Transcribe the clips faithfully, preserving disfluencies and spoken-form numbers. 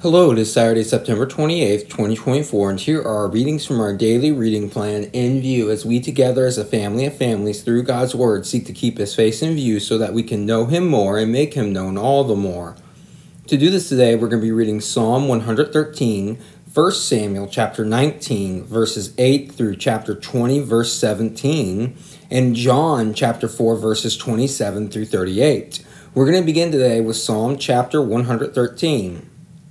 Hello, it is Saturday, September twenty-eighth, twenty twenty-four, and here are our readings from our daily reading plan in view as we together as a family of families through God's Word seek to keep His face in view so that we can know Him more and make Him known all the more. To do this today, we're going to be reading Psalm one hundred thirteen, First Samuel chapter nineteen, verses eight through chapter twenty, verse seventeen, and John chapter four, verses twenty-seven through thirty-eight. We're going to begin today with Psalm chapter one hundred thirteen.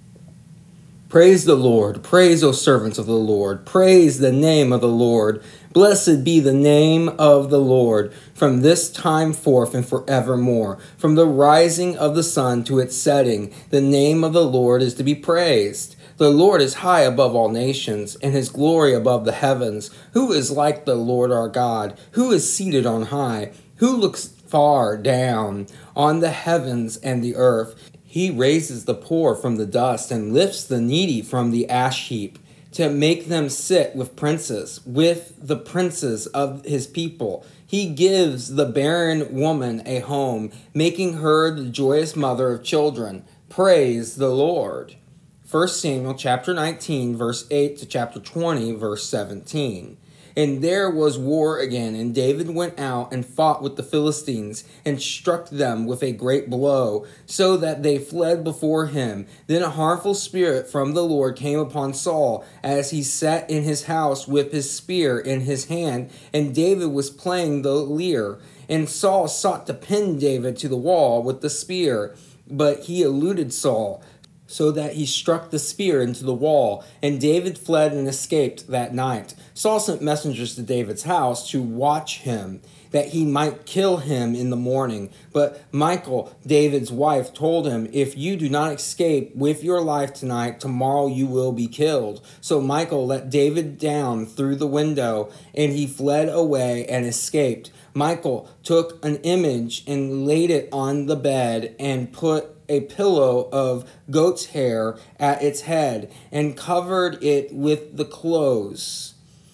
Praise the Lord, praise, O servants of the Lord, praise the name of the Lord. Blessed be the name of the Lord, from this time forth and forevermore. From the rising of the sun to its setting, the name of the Lord is to be praised. The Lord is high above all nations, and His glory above the heavens. Who is like the Lord our God? Who is seated on high? Who looks far down on the heavens and the earth? He raises the poor from the dust and lifts the needy from the ash heap to make them sit with princes, with the princes of His people. He gives the barren woman a home, making her the joyous mother of children. Praise the Lord. First Samuel chapter nineteen, verse eight to chapter twenty, verse seventeen. And there was war again, and David went out and fought with the Philistines, and struck them with a great blow, so that they fled before him. Then a harmful spirit from the Lord came upon Saul, as he sat in his house with his spear in his hand, and David was playing the lyre. And Saul sought to pin David to the wall with the spear, but he eluded Saul, so that he struck the spear into the wall, and David fled and escaped that night. Saul sent messengers to David's house to watch him, that he might kill him in the morning. But Michal, David's wife, told him, "If you do not escape with your life tonight, tomorrow you will be killed." So Michal let David down through the window, and he fled away and escaped. Michal took an image and laid it on the bed and put a pillow of goat's hair at its head and covered it with the clothes.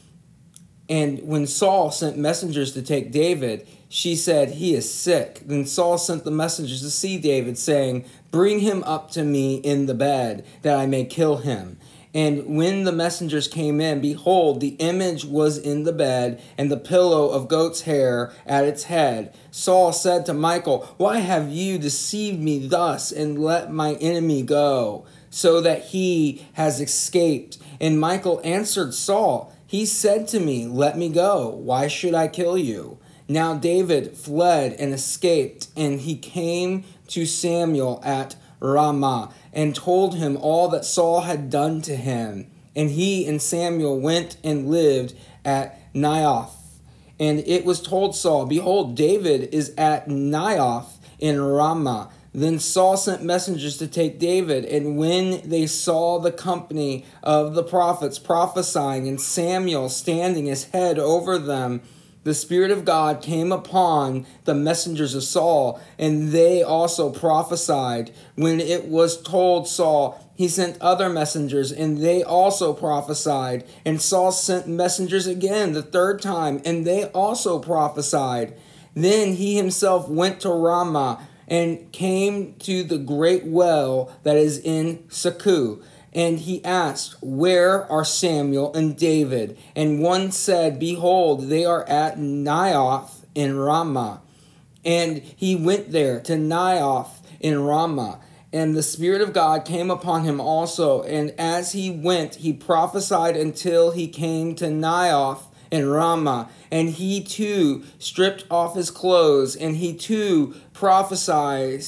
And when Saul sent messengers to take David, she said, "He is sick." Then Saul sent the messengers to see David, saying, "Bring him up to me in the bed, that I may kill him." And when the messengers came in, behold, the image was in the bed, and the pillow of goat's hair at its head. Saul said to Michal, "Why have you deceived me thus, and let my enemy go, so that he has escaped?" And Michal answered Saul, "He said to me, 'Let me go. Why should I kill you?'" Now David fled and escaped, and he came to Samuel at Ramah, and told him all that Saul had done to him. And he and Samuel went and lived at Naioth. And it was told Saul, "Behold, David is at Naioth in Ramah." Then Saul sent messengers to take David, and when they saw the company of the prophets prophesying, and Samuel standing as head over them, the Spirit of God came upon the messengers of Saul, and they also prophesied. When it was told Saul, he sent other messengers, and they also prophesied. And Saul sent messengers again the third time, and they also prophesied. Then he himself went to Ramah, and came to the great well that is in Secu. And he asked, "Where are Samuel and David?" And one said, "Behold, they are at Naioth in Ramah." And he went there to Naioth in Ramah. And the Spirit of God came upon him also. And as he went, he prophesied until he came to Naioth in Ramah. And he too stripped off his clothes, and he too prophesied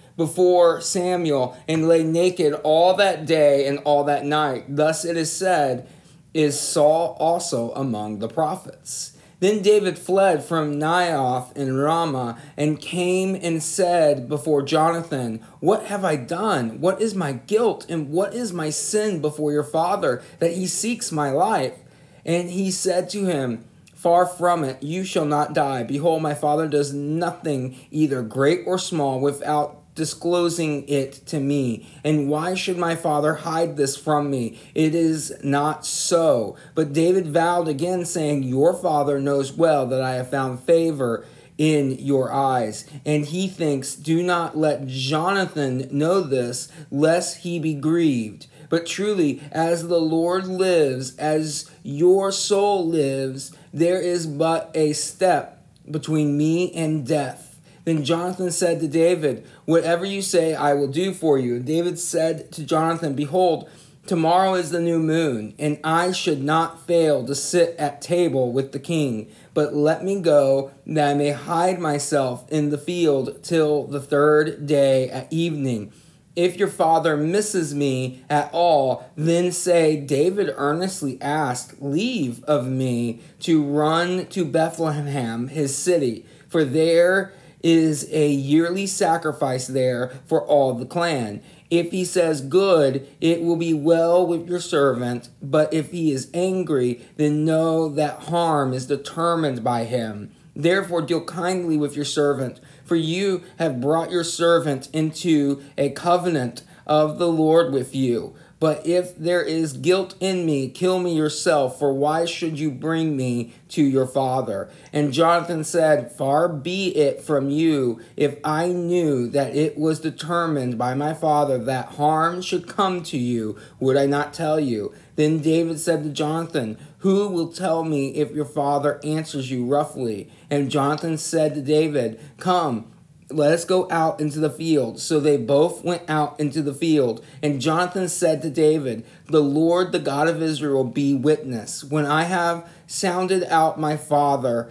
before Samuel, and lay naked all that day and all that night. Thus it is said, is Saul also among the prophets. Then David fled from Naioth in Ramah, and came and said before Jonathan, "What have I done? What is my guilt, and what is my sin before your father, that he seeks my life?" And he said to him, "Far from it, you shall not die. Behold, my father does nothing, either great or small, without disclosing it to me. And why should my father hide this from me? It is not so." But David vowed again, saying, "Your father knows well that I have found favor in your eyes. And he thinks, do not let Jonathan know this, lest he be grieved. But truly, as the Lord lives, as your soul lives, there is but a step between me and death. Then Jonathan said to David, whatever you say, I will do for you. And David said to Jonathan, behold, tomorrow is the new moon, and I should not fail to sit at table with the king. But let me go, that I may hide myself in the field till the third day at evening. If your father misses me at all, then say, David earnestly asked leave of me to run to Bethlehem, his city, for there is a yearly sacrifice there for all the clan. If he says good, it will be well with your servant, but if he is angry, then know that harm is determined by him. Therefore deal kindly with your servant, for you have brought your servant into a covenant of the Lord with you. But if there is guilt in me, kill me yourself, for why should you bring me to your father? And Jonathan said, far be it from you, if I knew that it was determined by my father that harm should come to you, would I not tell you? Then David said to Jonathan, who will tell me if your father answers you roughly? And Jonathan said to David, come, let us go out into the field. So they both went out into the field. And Jonathan said to David, the Lord, the God of Israel, be witness. When I have sounded out my father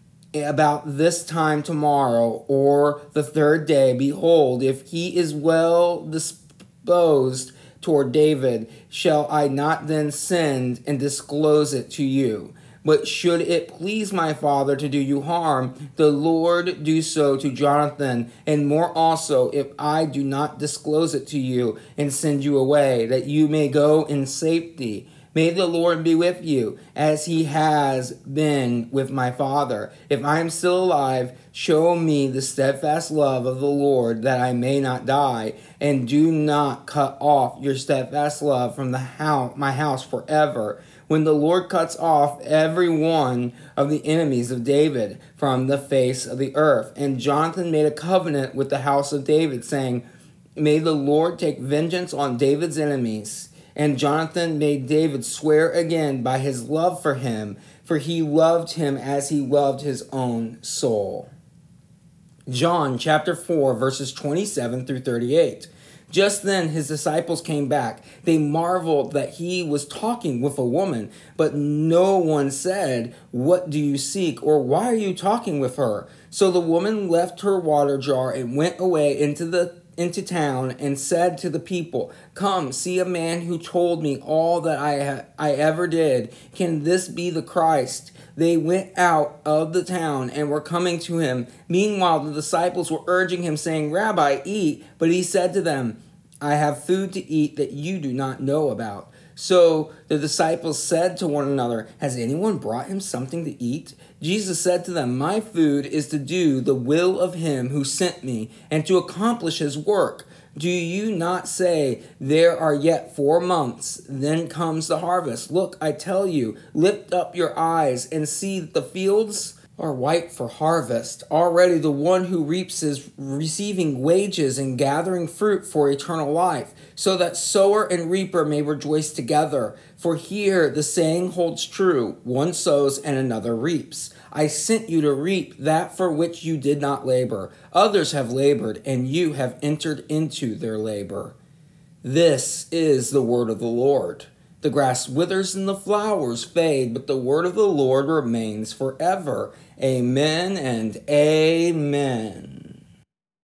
about this time tomorrow or the third day, behold, if he is well disposed toward David, shall I not then send and disclose it to you? But should it please my father to do you harm, the Lord do so to Jonathan, and more also, if I do not disclose it to you and send you away, that you may go in safety. May the Lord be with you, as he has been with my father. If I am still alive, show me the steadfast love of the Lord, that I may not die, and do not cut off your steadfast love from the house, my house forever. When the Lord cuts off every one of the enemies of David from the face of the earth. And Jonathan made a covenant with the house of David, saying, may the Lord take vengeance on David's enemies. And Jonathan made David swear again by his love for him, for he loved him as he loved his own soul. John chapter four, verses twenty-seven through thirty-eight. Just then his disciples came back. They marveled that he was talking with a woman, but no one said, what do you seek, or why are you talking with her? So the woman left her water jar and went away into the into town and said to the people, come, see a man who told me all that I ha- I ever did. Can this be the Christ? They went out of the town and were coming to him. Meanwhile, the disciples were urging him, saying, Rabbi, eat. But he said to them, I have food to eat that you do not know about. So the disciples said to one another, has anyone brought him something to eat? Jesus said to them, my food is to do the will of him who sent me and to accomplish his work. Do you not say, there are yet four months, then comes the harvest? Look, I tell you, lift up your eyes and see that the fields are white for harvest. Already the one who reaps is receiving wages and gathering fruit for eternal life, so that sower and reaper may rejoice together. For here the saying holds true, one sows and another reaps. I sent you to reap that for which you did not labor. Others have labored, and you have entered into their labor. This is the word of the Lord. The grass withers and the flowers fade, but the word of the Lord remains forever. Amen and amen.